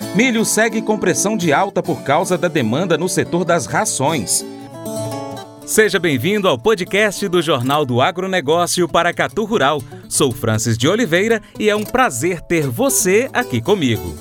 Milho segue com pressão de alta por causa da demanda no setor das rações. Seja bem-vindo ao podcast do Jornal do Agronegócio Paracatu Rural. Sou Francis de Oliveira e é um prazer ter você aqui comigo.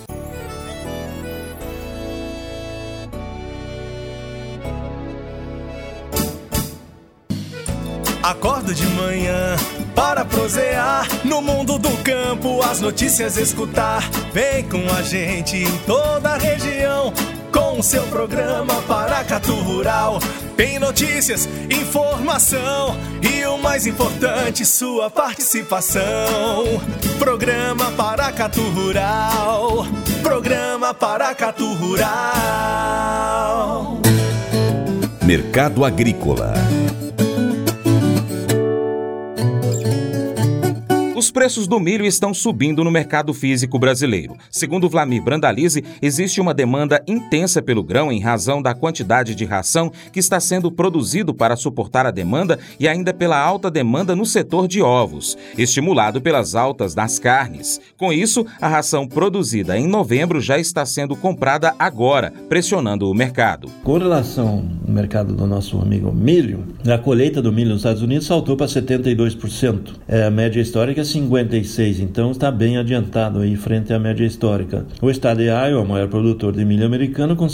Acordo de manhã para prosear no mundo do campo, as notícias escutar. Vem com a gente em toda a região com o seu programa Paracatu Rural. Tem notícias, informação e o mais importante, sua participação. Programa Paracatu Rural. Programa Paracatu Rural. Mercado Agrícola. Os preços do milho estão subindo no mercado físico brasileiro. Segundo Vlamir Brandalize, existe uma demanda intensa pelo grão em razão da quantidade de ração que está sendo produzido para suportar a demanda e ainda pela alta demanda no setor de ovos, estimulado pelas altas das carnes. Com isso, a ração produzida em novembro já está sendo comprada agora, pressionando o mercado. Com relação ao mercado do nosso amigo milho, a colheita do milho nos Estados Unidos saltou para 72%. A média histórica é 56%, então está bem adiantado aí frente à média histórica. O estado de Iowa, o maior produtor de milho americano, com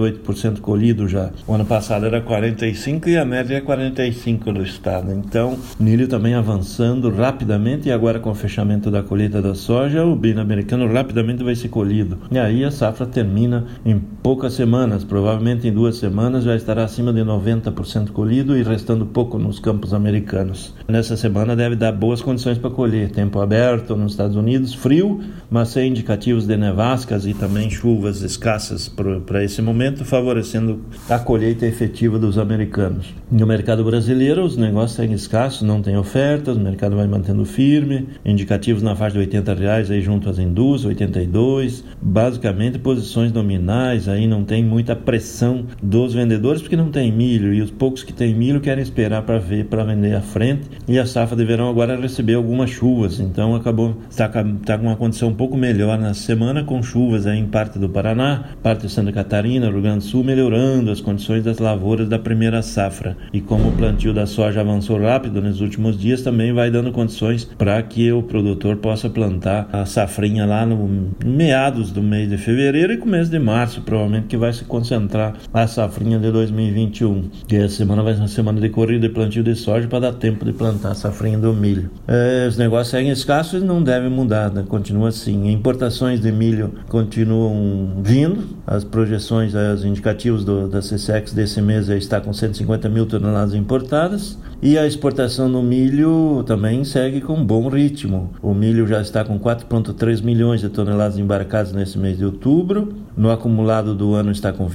78% colhido já. O ano passado era 45% e a média é 45% do estado. Então, milho também avançando rapidamente e agora com o fechamento da colheita da soja, o milho americano rapidamente vai ser colhido. E aí a safra termina em poucas semanas, provavelmente em 2 semanas já estará acima de 90% colhido e restando pouco nos campos americanos. Nessa semana deve dar boas condições para colher. Tempo aberto nos Estados Unidos, frio, mas sem indicativos de nevascas e também chuvas escassas para esse momento, favorecendo a colheita efetiva dos americanos. No mercado brasileiro, os negócios seguem escassos, não tem ofertas, o mercado vai mantendo firme, indicativos na faixa de R$80 aí junto às indústrias, 82, basicamente posições nominais, aí não tem muita pressão dos vendedores porque não tem milho e os poucos que têm milho querem esperar para vender à frente e a safra de verão agora recebeu algumas chuvas, então está com uma condição um pouco melhor na semana, com chuvas aí em parte do Paraná, parte de Santa Catarina, Rio Grande do Sul, melhorando as condições das lavouras da primeira safra. E como o plantio da soja avançou rápido nos últimos dias, também vai dando condições para que o produtor possa plantar a safrinha lá no meados do mês de fevereiro e começo de março, provavelmente que vai se concentrar a safrinha de 2021. E essa semana vai ser uma semana de corrida de plantio de soja para dar tempo de plantar a safrinha do milho. Os negócios seguem escassos e não devem mudar, né? Continua assim. Importações de milho continuam vindo, as projeções, os indicativos da CSEX desse mês está com 150 mil toneladas importadas e a exportação do milho também segue com bom ritmo. O milho já está com 4,3 milhões de toneladas embarcadas nesse mês de outubro, no acumulado do ano está com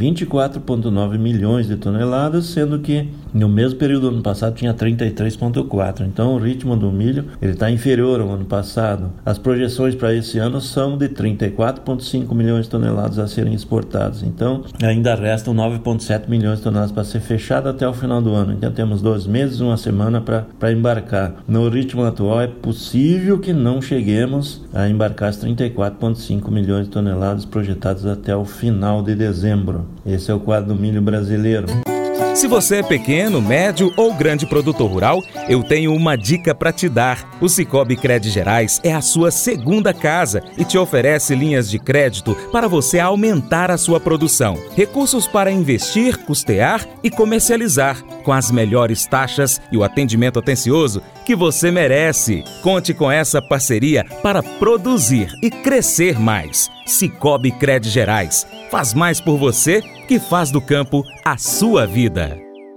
24,9 milhões de toneladas, sendo que no mesmo período do ano passado tinha 33,4. Então o ritmo do milho ele está inferior ao ano passado. As projeções para esse ano são de 34,5 milhões de toneladas a serem exportadas. Então ainda restam 9,7 milhões de toneladas para ser fechado até o final do ano. Então temos 2 meses, uma semana para embarcar. No ritmo atual é possível que não cheguemos a embarcar as 34,5 milhões de toneladas projetadas até o final de dezembro. Esse é o quadro do milho brasileiro. Se você é pequeno, médio ou grande produtor rural, eu tenho uma dica para te dar. O Sicoob Cred Gerais é a sua segunda casa e te oferece linhas de crédito para você aumentar a sua produção. Recursos para investir, custear e comercializar, com as melhores taxas e o atendimento atencioso que você merece. Conte com essa parceria para produzir e crescer mais. Sicoob Cred Gerais faz mais por você que faz do campo a sua vida.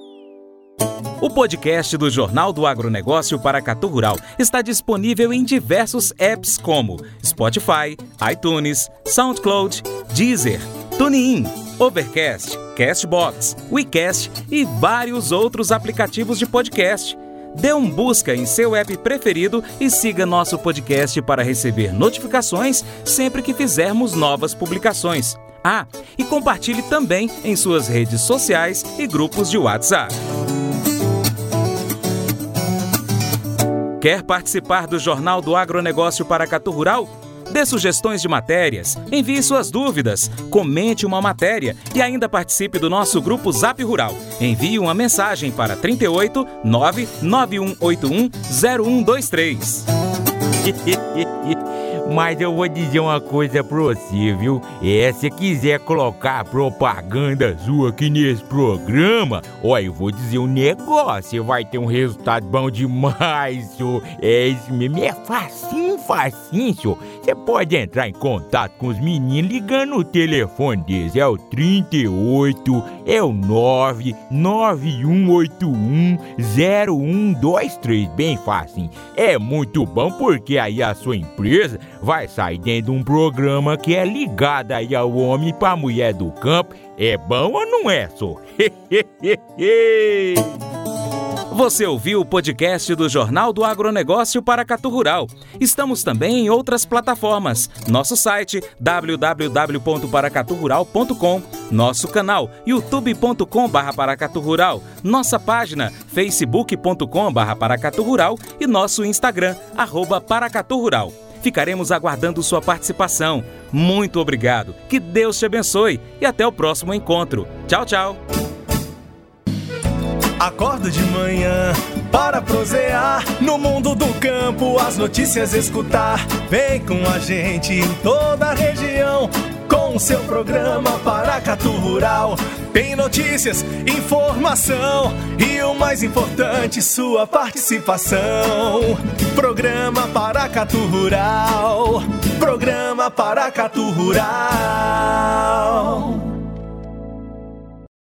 O podcast do Jornal do Agronegócio Paracatu Rural está disponível em diversos apps como Spotify, iTunes, SoundCloud, Deezer, TuneIn, Overcast, Castbox, WeCast e vários outros aplicativos de podcast. Dê um busca em seu app preferido e siga nosso podcast para receber notificações sempre que fizermos novas publicações. Ah, e compartilhe também em suas redes sociais e grupos de WhatsApp. Quer participar do Jornal do Agronegócio Paracatu Rural? Dê sugestões de matérias, envie suas dúvidas, comente uma matéria e ainda participe do nosso grupo Zap Rural. Envie uma mensagem para 38 99181 0123. Mas eu vou dizer uma coisa pra você, viu? Se quiser colocar propaganda sua aqui nesse programa, eu vou dizer um negócio, você vai ter um resultado bom demais, senhor. Isso mesmo, é facinho, senhor. Você pode entrar em contato com os meninos ligando o telefone deles, é o 38, é o 99181 0123, bem facinho. É muito bom porque aí a sua empresa vai sair dentro de um programa que é ligado aí ao homem pra mulher do campo. É bom ou não é, só? Você ouviu o podcast do Jornal do Agronegócio Paracatu Rural. Estamos também em outras plataformas. Nosso site www.paracaturural.com, nosso canal youtube.com/paracaturural, nossa página facebook.com/paracaturural e nosso Instagram @paracaturural. Ficaremos aguardando sua participação. Muito obrigado, que Deus te abençoe e até o próximo encontro. Tchau, tchau. Acordo de manhã para prosear no mundo do campo, as notícias escutar. Vem com a gente em toda a região com o seu programa Paracatu Rural. Tem notícias, informação e o mais importante, sua participação. Programa Paracatu Rural. Programa Paracatu Rural.